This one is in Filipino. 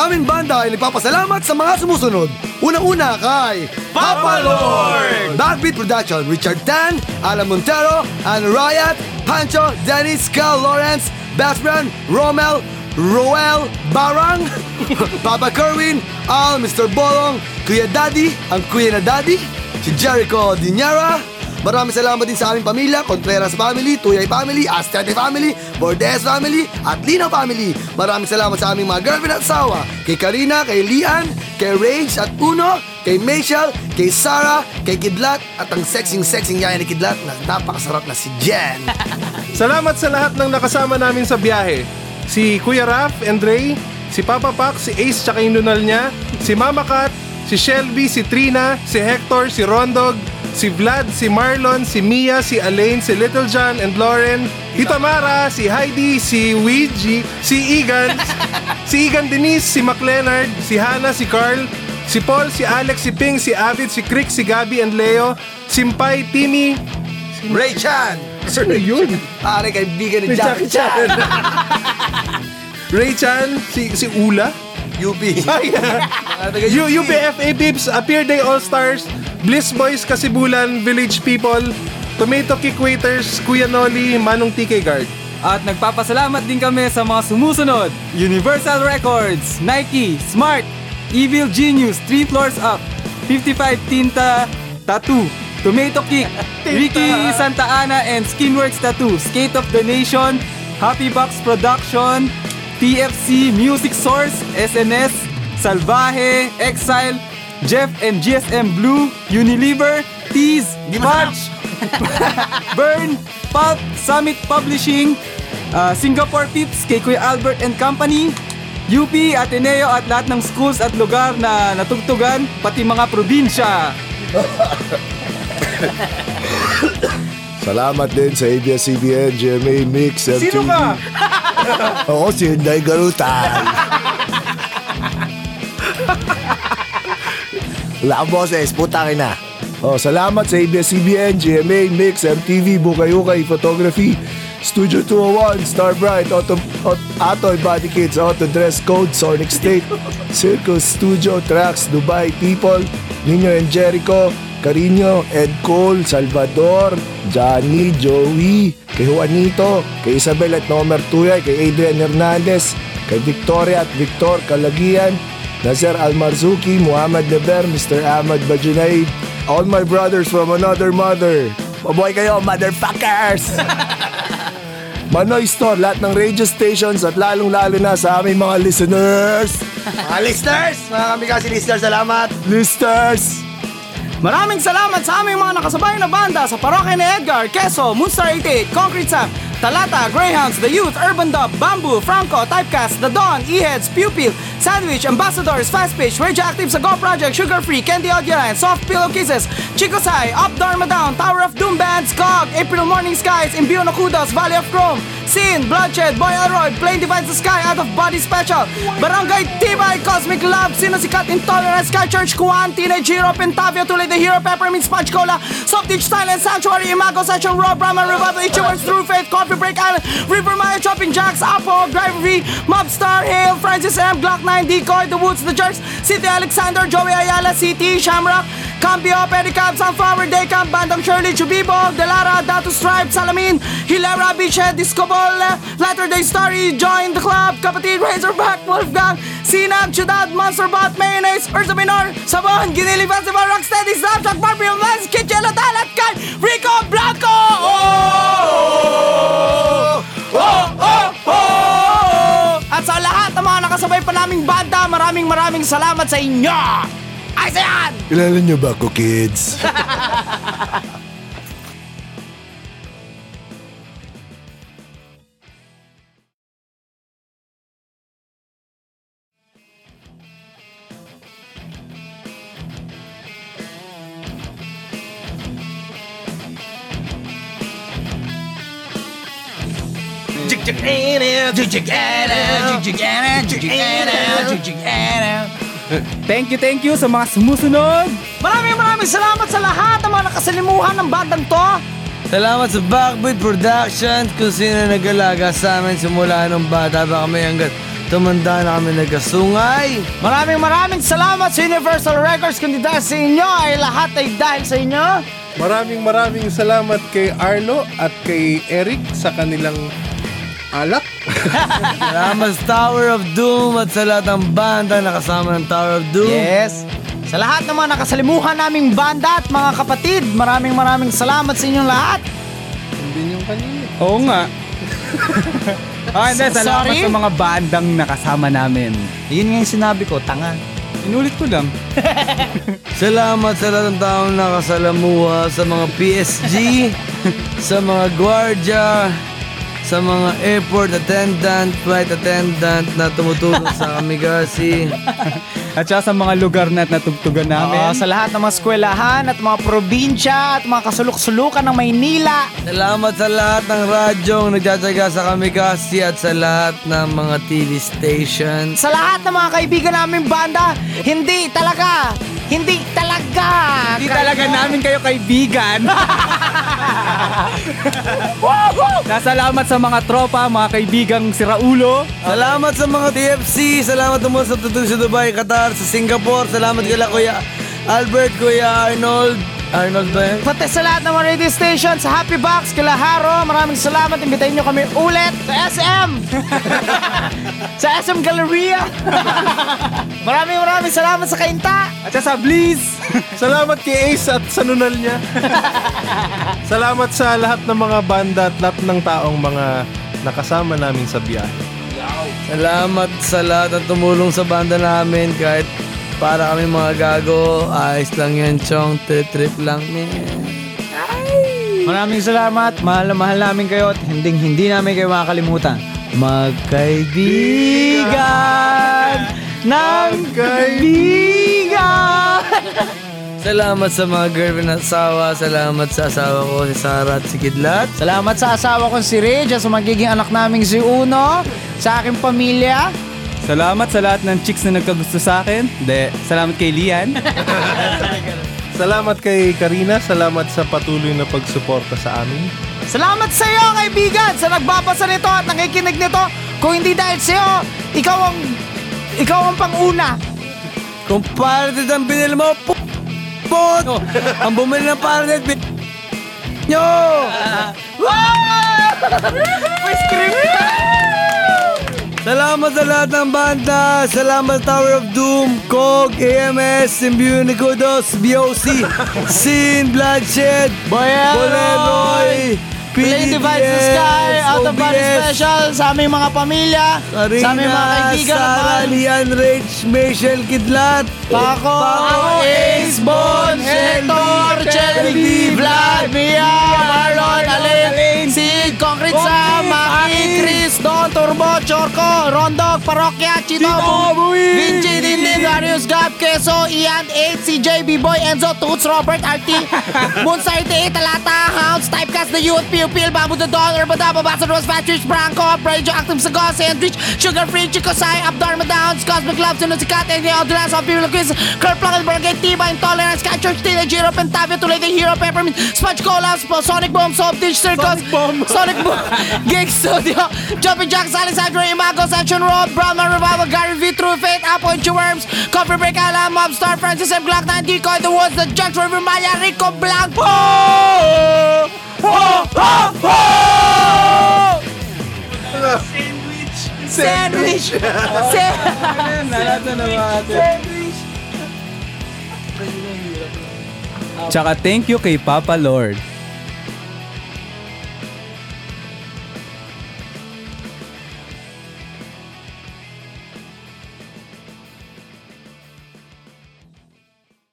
aming banda ay nagpapasalamat sa mga sumusunod. Unang-una kay Papa Lord! Backbeat Production, Richard Tan, Alan Montero, Anna Riot, Pancho, Dennis, Carl Lawrence, Bassbrand, Romel, Roel Barang, Papa Kerwin, Al, Mr. Bolong, Kuya Daddy, ang Kuya na Daddy, si Jericho Dinyara. Maraming salamat din sa aming pamilya, Contreras Family, Tuyay Family, Astete Family, Bordes Family, at Lino Family. Maraming salamat sa aming mga girlfriend at asawa, kay Karina, kay Lian, kay Rage at Uno, kay Michelle, kay Sarah, kay Kidlat, at ang sexing yaya ni Kidlat na napakasarap na si Jen. Salamat sa lahat ng nakasama namin sa biyahe. Si Kuya Raf and Ray, si Papa Pac, si Ace tsaka yung nunal niya, si Mama Kat, si Shelby, si Trina, si Hector, si Rondog, si Vlad, si Marlon, si Mia, si Alain, si Little John and Lauren, Tita Mara, si Heidi, si Ouija, si Igan, si Igan Denise, si McLeonard, si Hannah, si Carl, si Paul, si Alex, si Ping, si Avid, si Crick, si Gabi and Leo, si Mpay, Timmy, Ray Chan! saan na yun? Pare, kaibigan ni Jackie Chan! Ray Chan, si Ula, UP. UBFA Pips, Appear Day All-Stars, Bliss Boys Kasibulan, Village People, Tomato Kick Waiters, Kuya Noli, Manong TK Guard. At nagpapasalamat din kami sa mga sumusunod: Universal Records, Nike, Smart, Evil Genius, 3 Floors Up, 55 Tinta Tattoo, Tomato Kick, Ricky Santa Ana and Skinworks Tattoo, Skate of the Nation, Happy Box Production, TFC, Music Source, SNS, Salvaje, Exile, Jeff and GSM Blue, Unilever, Tease, March, Burn, Pulp, Summit Publishing, Singapore Pips, kay Kuya Albert and Company, UP, Ateneo at lahat ng schools at lugar na natugtugan, pati mga probinsya. Salamat din sa ABS-CBN, GMA Mix, MTV. Sino ka? Ako si Inday Garutan. Wala kang boses, putakin na. Salamat sa ABS-CBN, GMA Mix, MTV, Bukay-Ukay, Photography, Studio 201, Star Bright, Atoy Body Kids, Auto Dress Code, Sonic State, Circus Studio, Tracks, Dubai People, Nino and Jericho, Carino, Ed Cole, Salvador, Johnny, Joey, kay Juanito, kay Isabel at Nomer Tuyay, kay Adrian Hernandez, kay Victoria at Victor Kalagian, Nazer Almarzuki, Muhammad Never, Mr. Ahmad Bajunaid, all my brothers from another mother. Mabuhay kayo, motherfuckers! Manoy Store, lahat ng radio stations at lalong-lalo na sa aming mga listeners. Mga listeners! Mga kamikasi listeners, salamat! Listeners! Maraming salamat sa aming mga nakasabay na banda sa parokya ni Edgar, Quezon, Moonstar 88, Concrete Sam, Talata, Greyhounds, The Youth, Urban Dub, Bamboo, Franco, Typecast, The Dawn, E-Heads, Pupil, Sandwich, Ambassadors, Fast Pitch, Radioactive sa Go Project, Sugar Free, Candy Audio Line, Soft Pillow Kisses, Chico Sai, Up Dharma Down, Tower of Doom Bands, Cog, April Morning Skies, Imbio no Kudos, Valley of Chrome, Sin, Bloodshed, Boy Aroy, Plane Divides the Sky, Out of Body Special, Barangay Tibay, Cosmic Love, Sinasikat, Intolerance, Sky Church, Kuan, Teenage Hero, Pentavio, Tulay the Hero, Peppermint, Sponge Cola, Soft Ditch, Silence, Sanctuary, Imago, Session, Raw, Brahma, Revival, Ichiwars, Through Faith, Coffee Break Island, River Maya, Chopping Jacks, Apo, Driver V, Mobstar, Hale, Francis M, Glock 9, Decoy, The Woods, The Jerks, City Alexander, Joey Ayala, CT, Shamrock, Cambio, Pedicab, Sunflower, Daycamp, Bandang Shirley, Chubibo, Delara, Datu Stripe, Salamin, Hilera, Beachhead, Discobol, Latter Day Story, Join the Club, Kapatid, Razorback, Wolfgang, Sinag, Ciudad, Monsterbot, Mayonnaise, Ursa Minor, Sabon, Ginili Festival, Rocksteady, Snapchat, Barbie, Lens, Kitchen, Talat, Kai, Rico Blanco! At sa lahat ng mga nakasabay pa naming banda, maraming salamat sa inyo! Ay, sayan! Kilala niyo ba ako, kids? Thank you sa mga sumusunod. Maraming salamat sa lahat ng mga nakasalimuhan ng bandang to. Salamat sa Backbeat Productions kung sino nag-alaga sa amin simula nung bata pa kami hanggat tumanda na kami nagkasungay. Maraming salamat sa Universal Records. Kundi dahil sa inyo ay lahat ay dahil sa inyo. Maraming salamat kay Arlo at kay Eric sa kanilang alak. Salamat sa Tower of Doom at sa lahat ng banda na kasama ng Tower of Doom. Yes. Sa lahat ng mga nakasalimuhan naming banda at mga kapatid, maraming salamat sa inyong lahat. Hindi yung kanina. Oo nga. Hindi, salamat Sorry? sa mga bandang nakasama namin. Yun nga yung sinabi ko, tanga. Inulit ko lang. Salamat sa lahat ng taong nakasalamuha, sa mga PSG, sa mga gwardiya, sa mga airport attendant, flight attendant na tumutulong sa Kamigasi. At saka sa mga lugar na natugtugan namin. Sa lahat ng mga eskwelahan at mga probinsya at mga kasuluk-sulukan ng Maynila. Salamat sa lahat ng radyong nagtsatsaga sa Kamigasi at sa lahat ng mga TV stations. Sa lahat ng mga kaibigan naming banda, hindi talaga Hindi talaga namin kayo kaibigan. Nasalamat sa mga tropa, mga kaibigang si Raulo. Salamat sa mga TFC, salamat naman sa tutulong sa Dubai, Qatar, sa Singapore. Salamat kila Kuya Albert, Kuya Arnold ba yan? Pati sa lahat ng mga radio station, sa Happy Box, kila Haro, maraming salamat. Imbitahin nyo kami ulit sa SM. Sa SM Galleria. Maraming salamat sa Kainta. At saka sa Bliss. Salamat kay Ace at sa nunal niya. Salamat sa lahat ng mga banda at lahat ng taong mga nakasama namin sa biyahe. Salamat sa lahat at tumulong sa banda namin kahit para kami mga gago. Ayos lang yan, Chong. Trip lang, man. Maraming salamat. Mahal na mahal namin kayo at hindi namin kayo makakalimutan. Magkaibigan ng kaibigan. Salamat sa mga girlfriend at asawa. Salamat sa asawa ko, si Sarah at si Kidlat. Salamat sa asawa kong si Reg at sa magiging anak naming si Uno. Sa aking pamilya. Salamat sa lahat ng chicks na nagkagusto sa akin. Salamat kay Lian. Salamat kay Karina. Salamat sa patuloy na pagsuporta sa amin. Salamat sa iyo, kaibigan, sa nagbabasa nito at nakikinig nito. Kung hindi dahil sa iyo, ikaw ang panguna. Kung parated ang binili mo, ang bumili ng parated, nyo! May scream. Salamat sa lahat ng banda. Salamat Tower of Doom, KOG, AMS, Symbionikudos, BOC, Sin, Bloodshed, Boleroy, Play Divide the Sky, Out of Body Special, sa aming mga pamilya, sa aming mga kaibigan. Sarah, Lian, Rage, Michelle, Kidlat, Paco, Ace, Bon, Hector, Chelby, Vlad, Mia, Marlon, Alin, Sid, Concrete Sam, Maki, Chris, Don, Turbo, Chorco, Rondog, Parokya, Chito, Vinci, Dindin, Darius, Gab, Queso, Ian, 8, CJ, B-Boy, Enzo, Toots, Robert, RT, Moonstar, 88, Talata, Hounds, Typecast, The Youth, Pil, Babu, The Don, Urbada, Babasa, Rose, Patrick, Branco, Radioactive, Sagos, Sandwich, Sugar Free, Chico Sai, Abdharma Downs, Cosmic Love, Sinusikat, Any Audress, of People Quiz, Kurt Plug, Burger, Tiba, Intolerance, Catcher, Tina, Giro, Pentavio, Tulay, The Hero, Peppermint, Sponge Cola, Sonic Boom, Soap Dish, Circus, Sonic Boom, Gig Studio, Jumping Jacks, Alexandra, Imago, Section Road, Brahma, Revival, Gary V, True Faith, Apple, Worms, Coffee Break, Alam, Mobstar, Francis M. Glock, 9, Decoy, The Woods, The Judge, River Maya, Rico, Blanco! Sandwich! Tsaka thank you kay Papa Lord.